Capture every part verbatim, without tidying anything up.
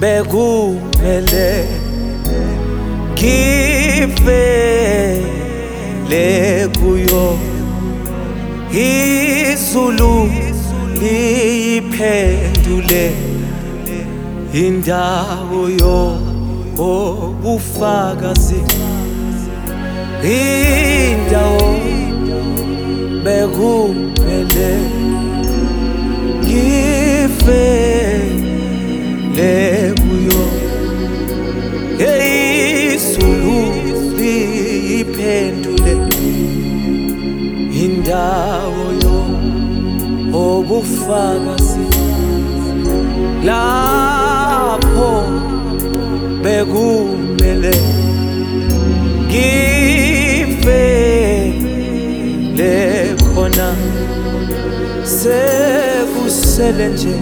bekumele ngivele kuyo izulu liphendule indawo yobufakazi, indawo bekumele ngivele kuyo izulu liphendule indawo yobufakazi, lapho bekumele ngivele khona sekusele nje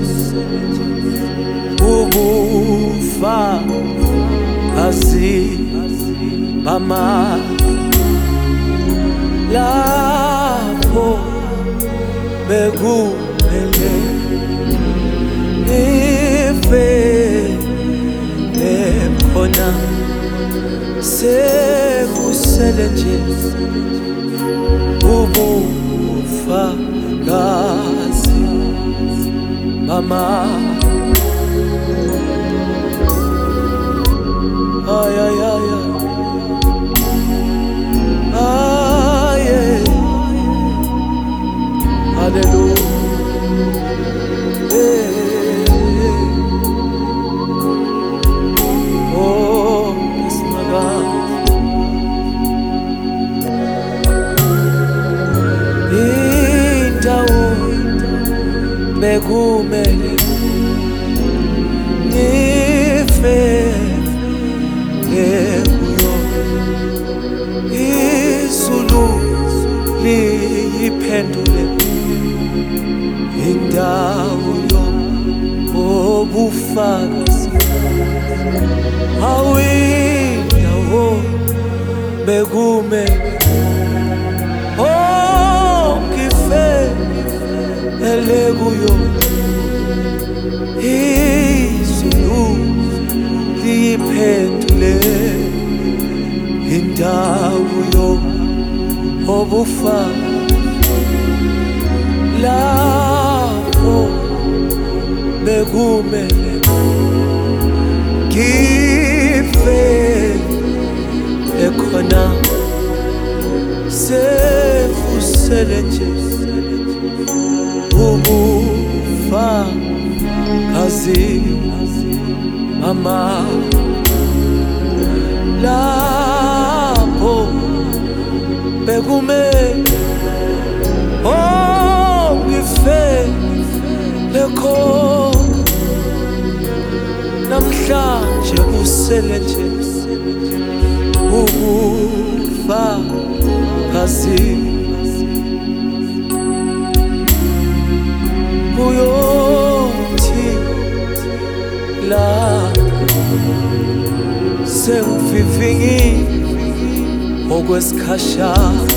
ubufakazi bamanga, lapho bekumele ngivele khona sekusele nje ubufakazi bamanga. Ay, ay, ay, ay, ay, yeah. Hallelujah. Yeah. Oh, yes, my God. Indawo bekumele ngivele kuyo izulu liphendule indawo yobufakazi, awindawo bekumele oh ngivele kuyo izulu liphendule indawo yobufakazi, lapho bekumele ngivele khona sekusele nje ubufakazi bamanga, lapho bekumele oh ngivele khona namhlanje kusele nje ubufakazi buyothi la sengivivingi okwesikhashana,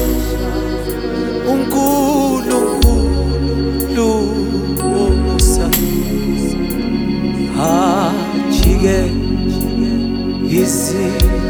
uNkulunkulu womusa ajike izimo